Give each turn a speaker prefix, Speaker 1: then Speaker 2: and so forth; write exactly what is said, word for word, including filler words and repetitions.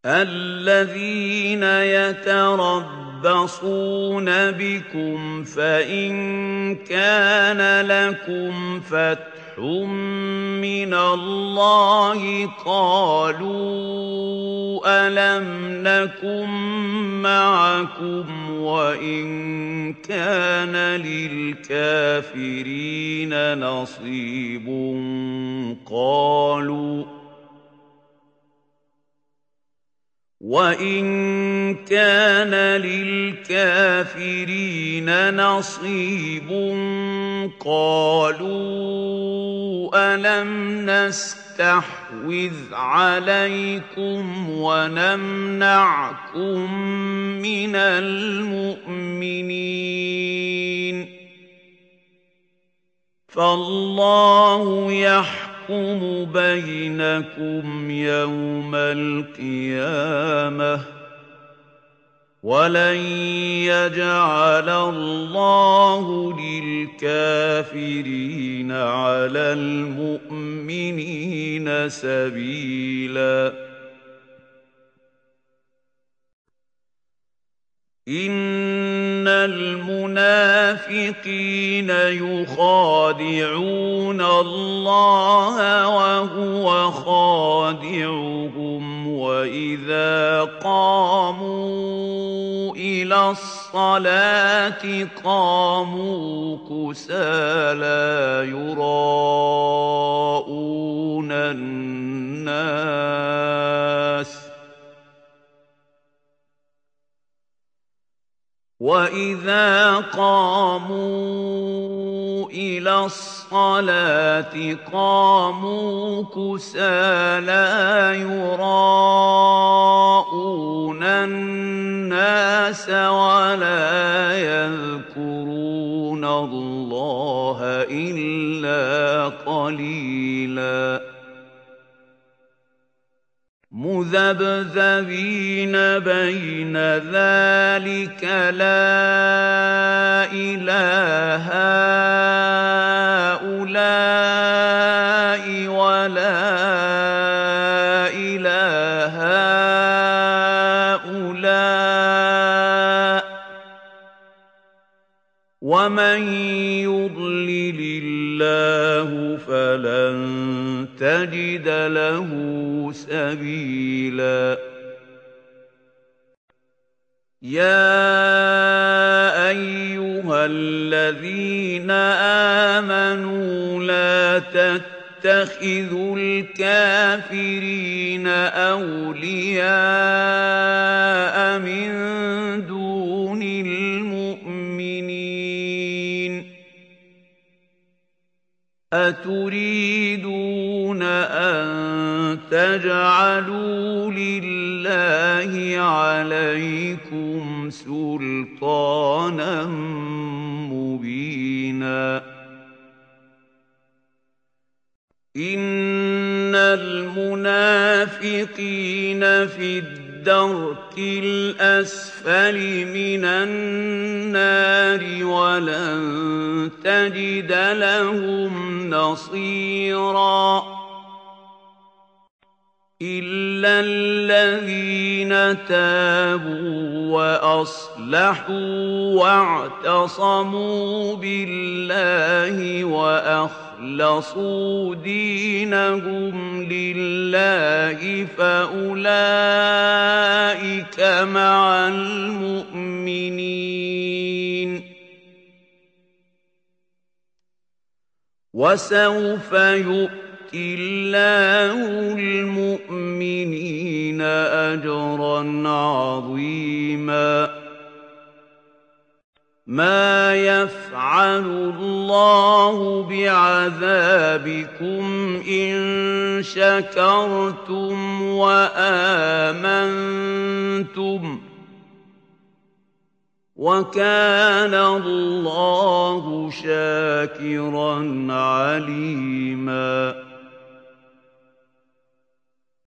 Speaker 1: الذين يتربصون بكم فإن كان لكم فتح من الله قالوا ألم نكن معكم وإن كان للكافرين نصيب قالوا وَإِن كَانَ لِلْكَافِرِينَ نَصِيبٌ قَالُوا أَلَمْ نَسْتَحْوِذْ عَلَيْكُمْ وَنَمْنَعْكُمْ مِنَ الْمُؤْمِنِينَ فَاللَّهُ يَحْكُمُ يحكم بينكم يوم القيامة ولن يجعل الله للكافرين على المؤمنين سبيلا إن المنافقين يخادعون الله وهو خادعهم وإذا قاموا إلى الصلاة قاموا كسالى يراءون الناس وَإِذَا قَامُوا إِلَى الصَّلَاةِ قَامُوا كُسَالَىٰ يُرَاءُونَ النَّاسَ وَلَا يَذْكُرُونَ اللَّهَ إِلَّا قَلِيلًا مذبذبين بين ذلك لا إله هؤلاء ولا إله هؤلاء ومن يضلل الله فلن تجد له سبيلا يا أيها الذين آمنوا لا تتخذوا الكافرين أولياء من دون المؤمنين أتريدون أن تجعلوا لله عليكم سلطانا مبينا إن المنافقين في الدرك الأسفل من النار ولن تجد لهم نصيرا إلا الذين تابوا وأصلحوا واعتصموا بالله وأخلصوا دينهم لله فأولئك مع المؤمنين وسوف يؤمنون الله المؤمنين أجرا عظيما ما يفعل الله بعذابكم إن شكرتم وآمنتم وكان الله شاكرا عليما